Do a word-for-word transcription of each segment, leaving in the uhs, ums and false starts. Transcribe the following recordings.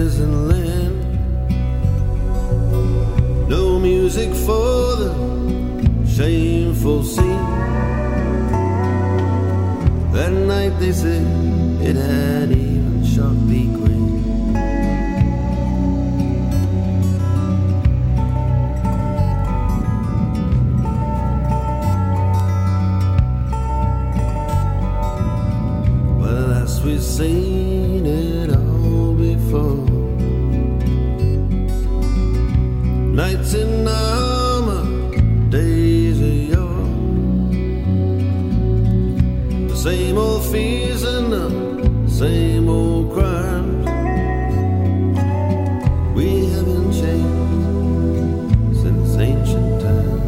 peasant land. No music for the shameful scene. That night they said it had even Sharpie green. Well, as we've seen it all before. Nights in armor, days of yore. The same old fears and the same old crimes. We haven't changed since ancient times.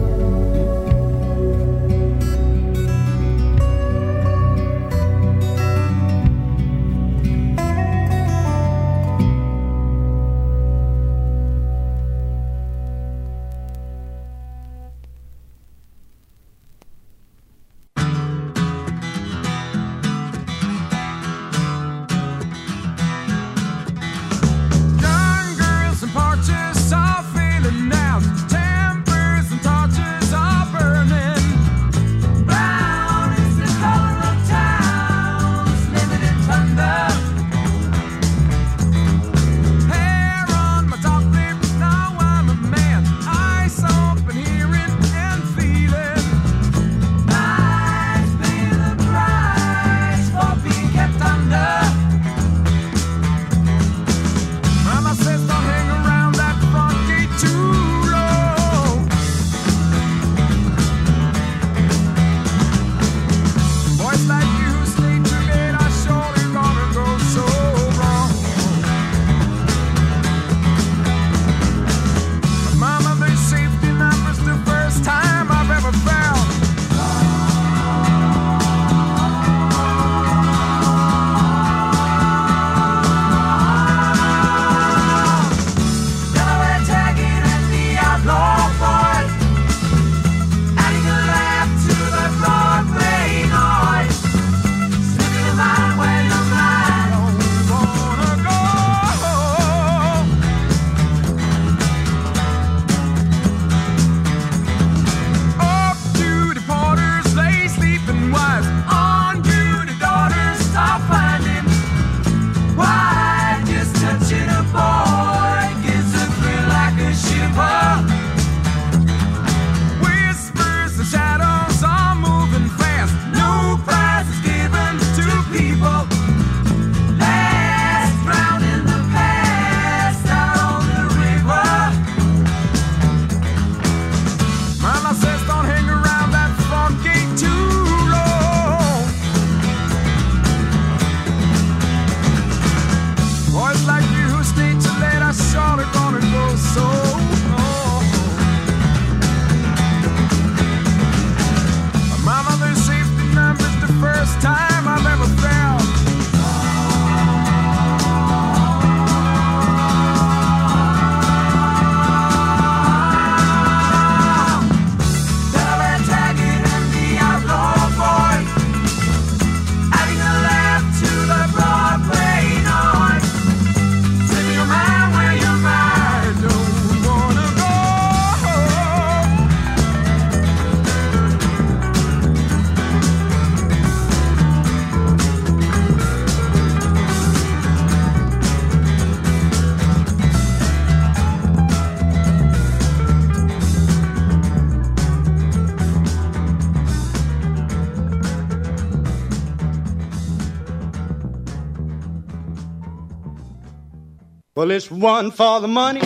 Well, it's one for the money,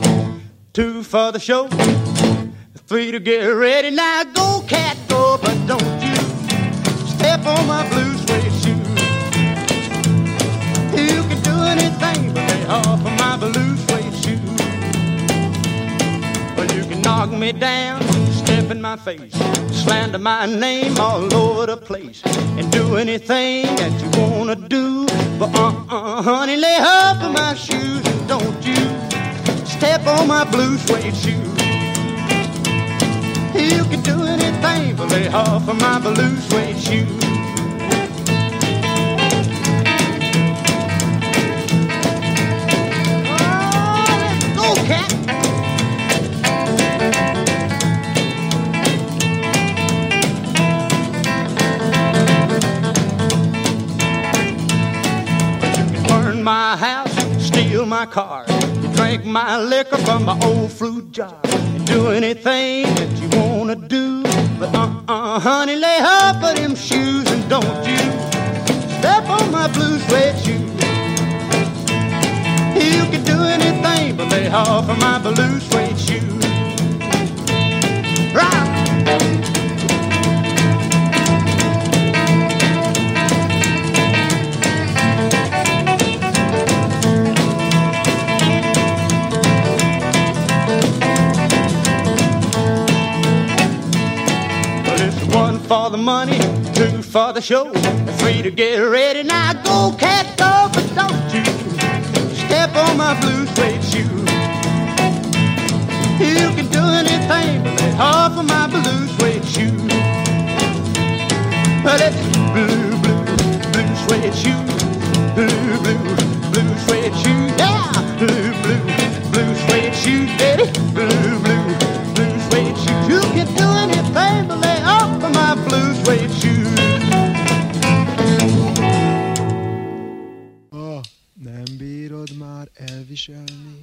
two for the show, three to get ready. Now go, cat, go, but don't you step on my blue suede shoe. You can do anything but lay off of my blue suede shoe. Well, you can knock me down, step in my face, slander my name all over the place, and do anything that you wanna do. But uh-uh, honey, lay off of my shoes and don't you step on my blue suede shoe. You can do anything but lay off of my blue suede shoe. steal my car, you drink my liquor from my old fruit jar, you do anything that you wanna do, but uh-uh, honey, lay off of them shoes and don't you step on my blue suede shoes. You can do anything but lay off of my blue suede shoes. Rock! For the money, two for the show, three to get ready. Now go, cat, go, but don't you step on my blue suede shoe. You can do anything but lay off of my blue suede shoe. But it's blue, blue, blue suede shoe, blue, blue, blue suede shoe, yeah, blue, blue, blue suede shoe, baby, blue, blue, blue suede shoe. You can do anything but lay off of my blue suede shoes. Ha nem bírod már elviselni.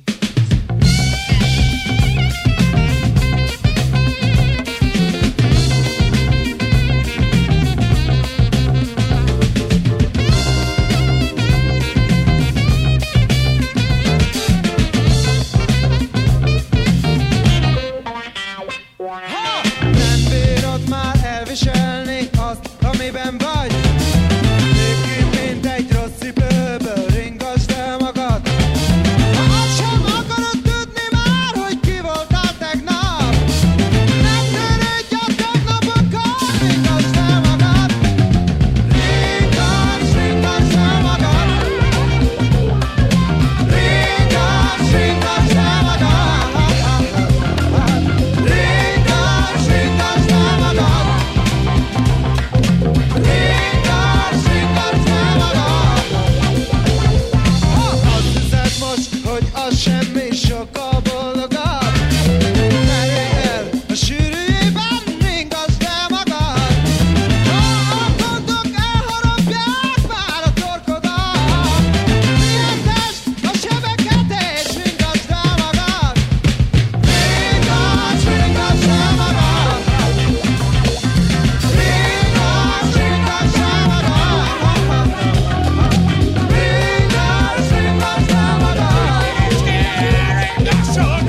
Viselni azt, amiben vagy. Végül mint egy rossz cipőből ringasd el magad. Ha azt sem akarod tudni már, hogy ki voltál tegnap, ne törődj a tegnapokkal, ringasd el magad. Ringasd, ringasd el magad. Ringasd, ringasd el magad. Ringasd, ringasd el magad. Azt hiszed most, hogy az semmi sokkal boldogabb. Merjél el a sűrűjében, ringasd el magad. Ha a gondok elharapják már a torkodat, pihenthesd a sebeket és ringasd el magad. Ringasd, ringasd el magad. Ringasd, ringasd el magad. Ringasd, ringasd el magad.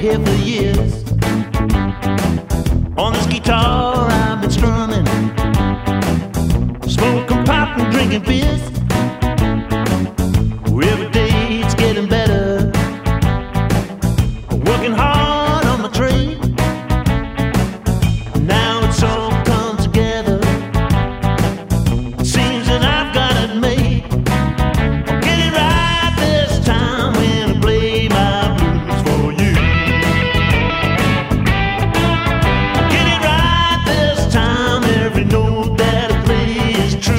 here for years. On this guitar I've been strumming, smoking pot and drinking beers. Every day it's getting better, working hard on my trade. Now it's all come together, seems that I've got it made. I'll get it right this time when I play my blues for you. I'll get it right this time, every note that I play is true.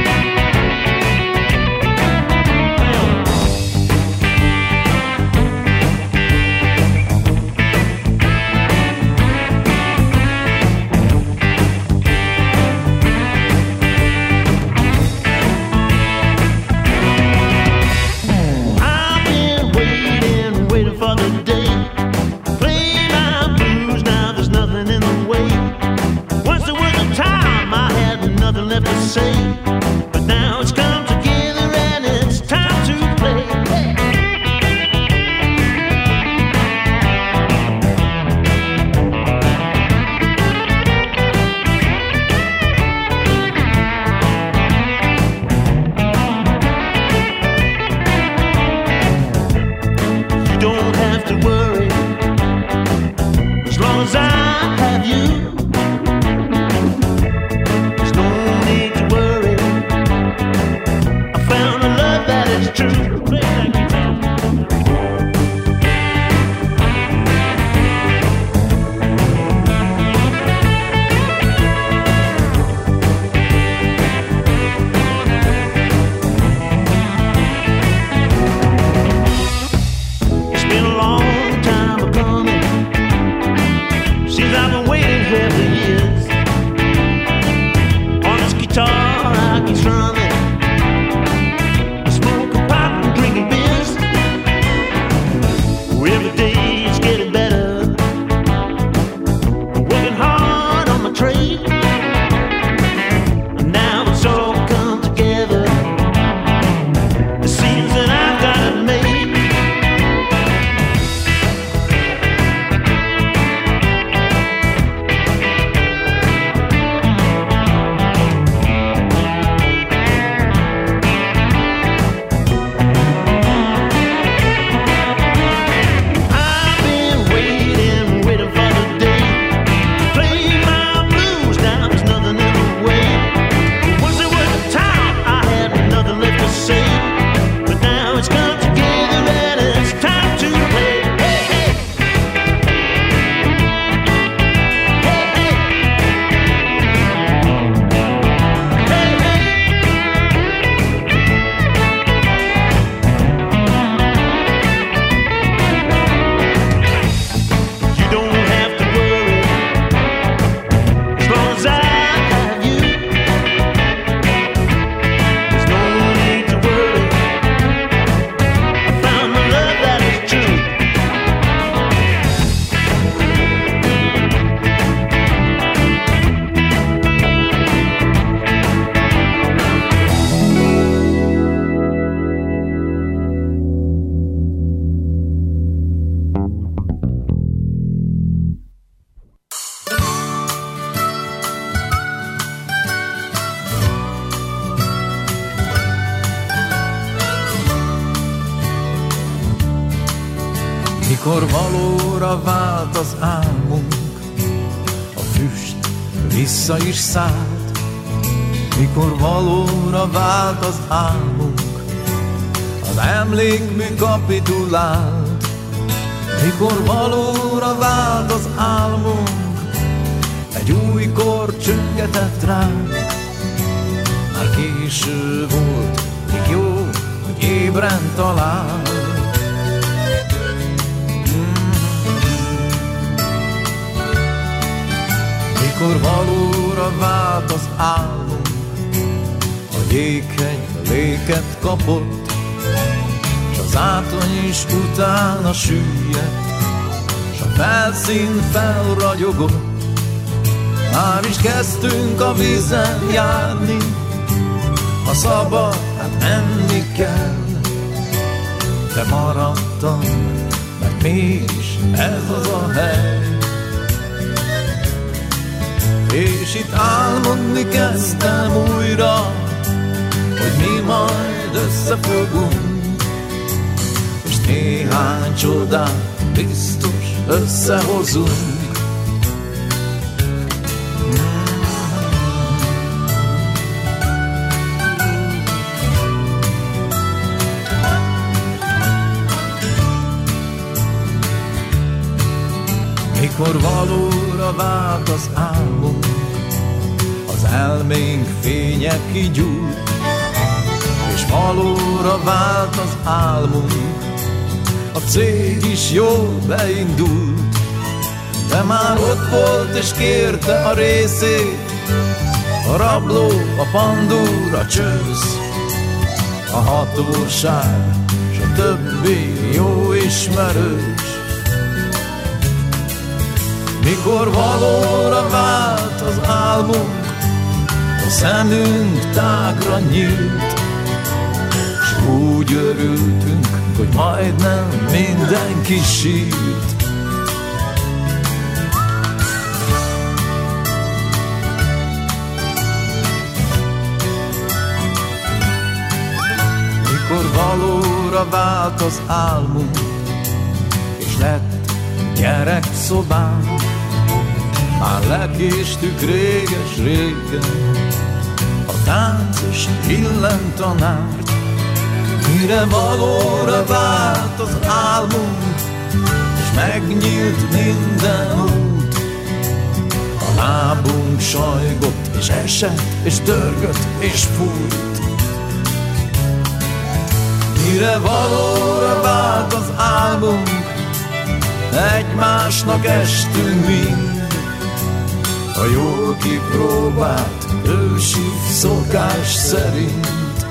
I've been waiting, waiting for the day. Play my blues, now there's nothing in the way. Once there was a time I had nothing left to say, but now it's come together and it's time to play. You don't have to worry, as long as I have you. There's no need to worry, I found a love that is true. Play that guitar. It's been a long time coming, since I've been waiting here for years. On this guitar I keep strumming, smoking pot and drinking beers. Every day it's getting better, working hard on my trade. Now it's all come together, it seems that I've got it made. I've been waiting, waiting for the day. Play my blues, now there's nothing in the way. Once there was a time I had nothing left to say, but now it's come together and it's time to play. Hey, hey. Hey, hey. Hey, hey. You don't have to worry, as long as I have you. There's no need to worry, I found the love that is true. Mikor valóra vált az álmunk, a füst vissza is szállt. Mikor valóra vált az álmunk, az emlékmű kapitulált. Mikor valóra vált az álmunk, egy új kor csöngetett ránk. Már késő volt, még jó, hogy ébren talál. Mikor valóra vált az álmunk, a jéghegy léket kapott, s az átony is utána süllyedt, s a felszín felragyogott. Már is kezdtünk a vízen járni, ha szabad, hát enni kell. De maradtam, mert mégis ez az a hely. És itt álmodni kezdtem újra, hogy mi majd összefogunk, és néhány csodát biztos összehozunk. Mikor valóra vált az álmunk, az elménk fénye kigyújt, és valóra vált az álmunk, a cég is jól beindult, de már ott volt és kérte a részét, a rabló, a pandúr, a csősz, a hatóság, s a többi jó ismerős. Mikor valóra vált az álmunk, a szemünk tágra nyílt, s úgy örültünk, hogy majdnem mindenki sírt. Mikor valóra vált az álmunk, és lett gyerekszobánk, már lekéstük réges-régen a táncos illemtanárt. Mire valóra vált az álmunk, és megnyílt minden út, a lábunk sajgott, és esett, és dörgött, és fújt. Mire valóra vált az álmunk, egymásnak estünk mind, a jól kipróbált ősi szokás szerint.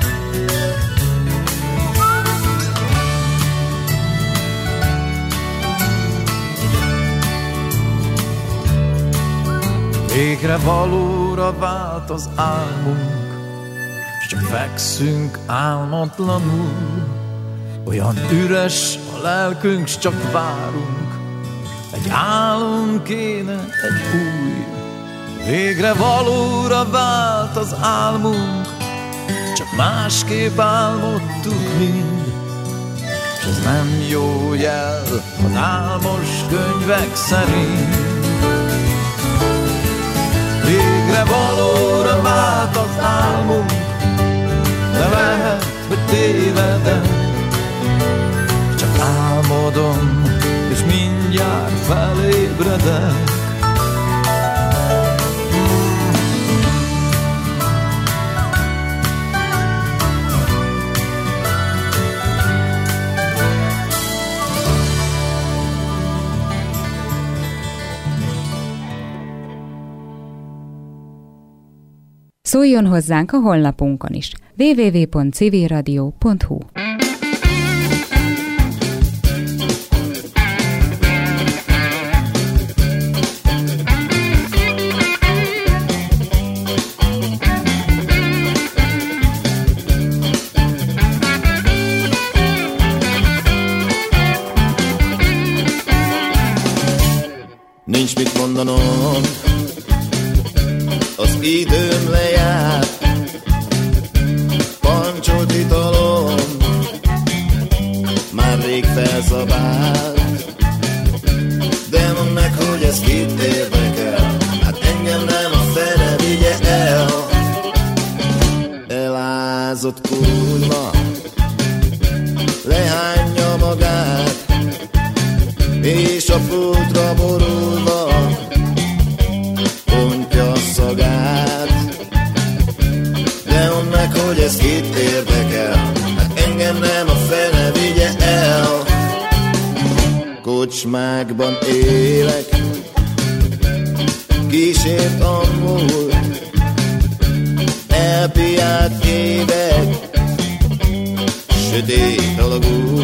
Végre valóra vált az álmunk, s csak fekszünk álmatlanul, olyan üres a lelkünk, s csak várunk, egy álom kéne, egy új. Végre valóra vált az álmunk, csak másképp álmodtuk mind, s ez nem jó jel az álmos könyvek szerint. Végre valóra vált az álmunk, de lehet, hogy tévedek, csak álmodom, és mindjárt felébredek. Szóljon hozzánk a honlapunkon is, double-u double-u double-u pont civilradio pont hu. Nincs mit mondanom, az időm lejárt, pancsolt italom már rég felszabált. De mondd meg, hogy ez kit érdekel, hát engem nem a fene vigye el. Elázott kurva lehányja magát, és a pultra borulva pontja a szagát. De mondd meg, hogy ez kit érdekel, hát engem nem a fene vigye el. Kocsmákban élek, kísért a múlt, elpiált évek, sötét alagú.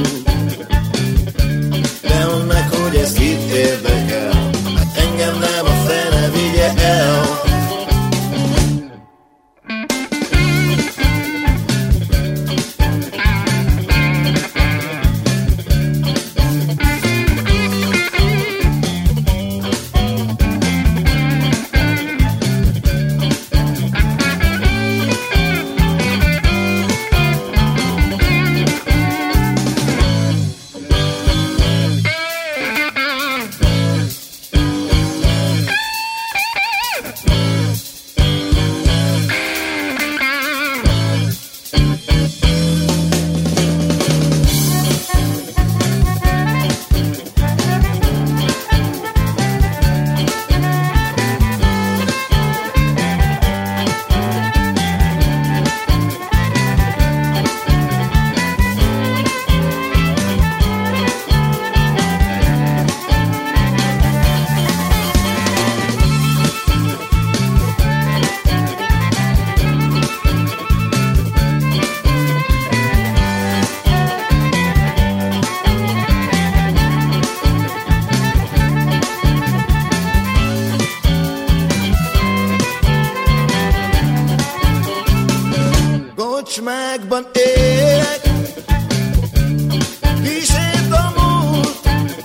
De mondd meg, hogy ez kit érdekel, hát engem nem a fene vigye el. kocsmákban élek, kísért a múlt,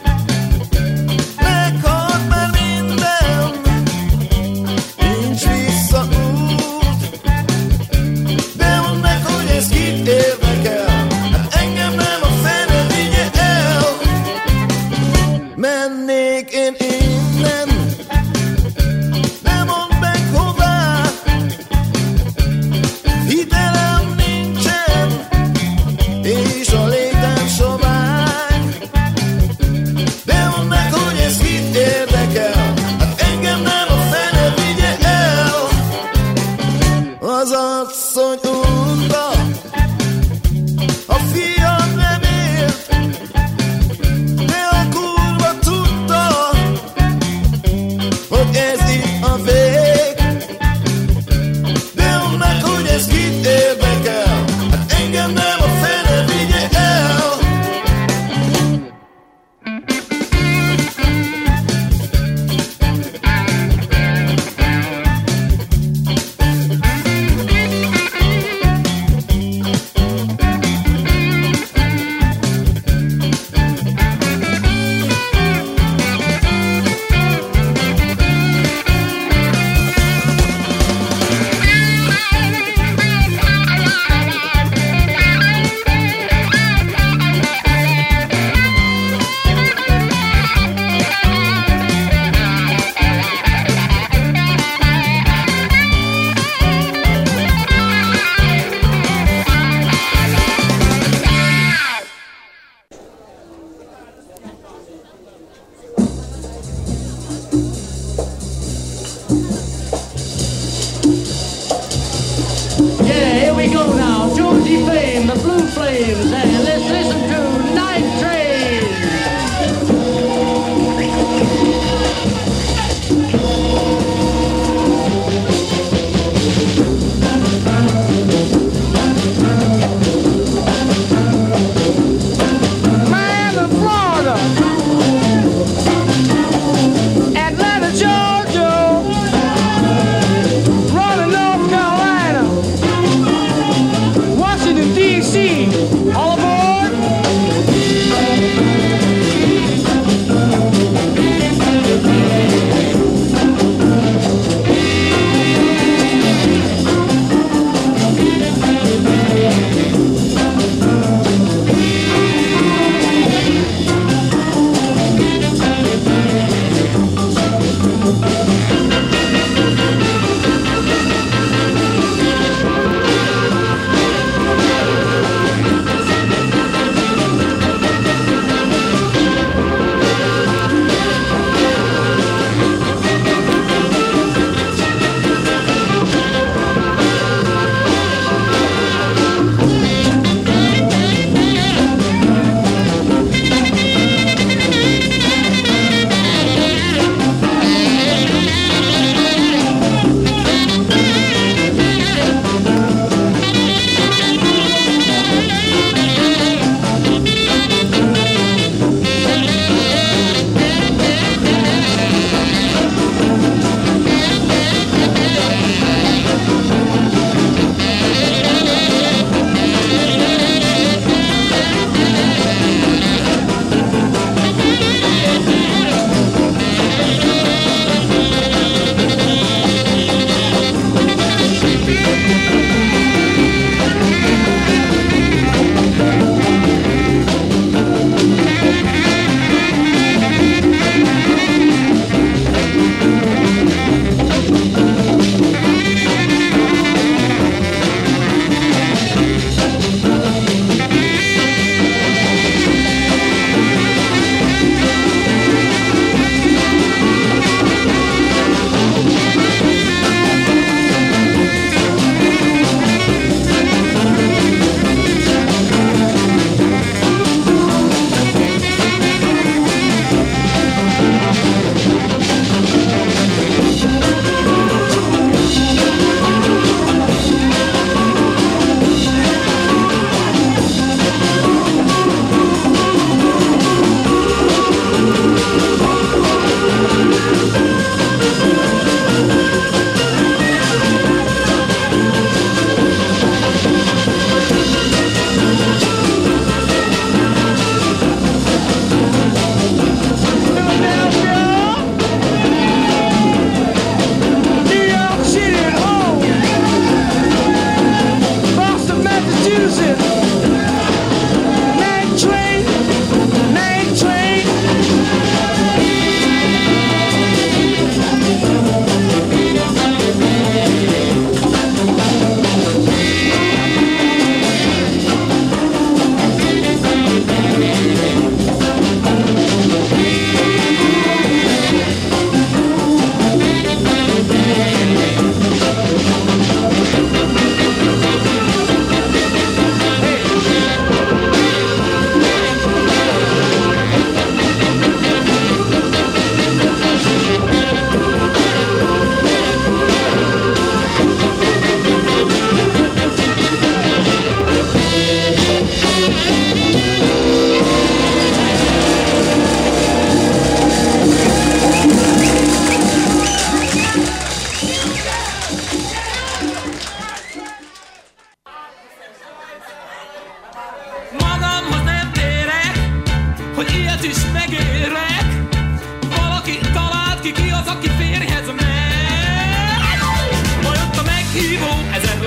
meghalt már minden, nincs visszaút. De mondd meg, hogy ez kit érdekel, hát engem nem a fene vigye el. Mennék én innen, de mondd meg hová, hitelem nincsen, és a létem sovány. De mondd meg, hogy ez kit érdekel, hát engem nem a fene vigye el. Az asszony unta, a fiam nem ért, de a kurva tudta, hogy ez itt a vég. De mondd meg, hogy ez kit érdekel, hát engem nem a fene vigye el. Yeah, here we go now. Georgie Flame, the Blue Flames, and let's listen to Night Train. Miami, Florida, Atlanta, Georgia, Raleigh, North Carolina, Washington, D C, all aboard.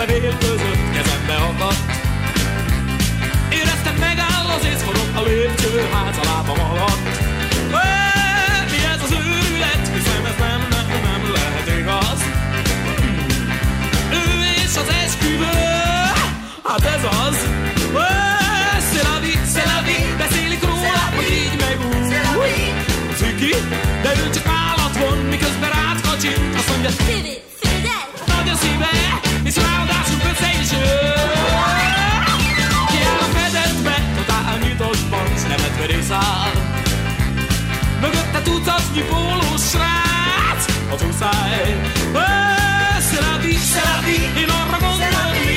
levél között kezembe akadt. Éreztem, megáll az ész, forog a lépcsőház a lábam alatt. Mi ez az őrület? Hiszem ez nem, nem, nem lehet igaz. Ő és az esküvő, hát ez az. C'est la vie, c'est la vie, beszélik róla, hogy így meg úgy. Ciki, de ő csak állat von, miközben rád kacsint, azt mondja, Fivi, Fidel! Nagy a szíve, és ráadásul össze is jön. Kiáll a fedetbe, totál nyitosban, s nevetve részáll. Mögötte tucatnyi pólós srác, az úszás